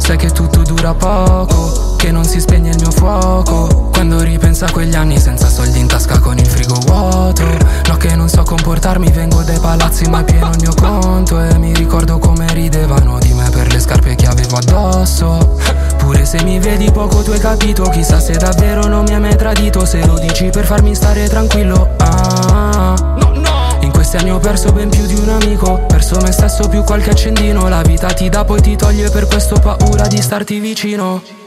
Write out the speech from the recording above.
sai che tutto dura poco, che non si spegne il mio fuoco. Quando ripenso a quegli anni senza soldi in tasca con il frigo vuoto. No che non so comportarmi, vengo dai palazzi ma è pieno il mio conto. E mi ricordo come ridevano di me per le scarpe che avevo addosso. Pure se mi vedi poco tu hai capito, chissà se davvero non mi hai mai tradito. Se lo dici per farmi stare tranquillo. In questi anni ho perso ben più di un amico, perso me stesso più qualche accendino. La vita ti dà poi ti toglie, per questo ho paura di starti vicino.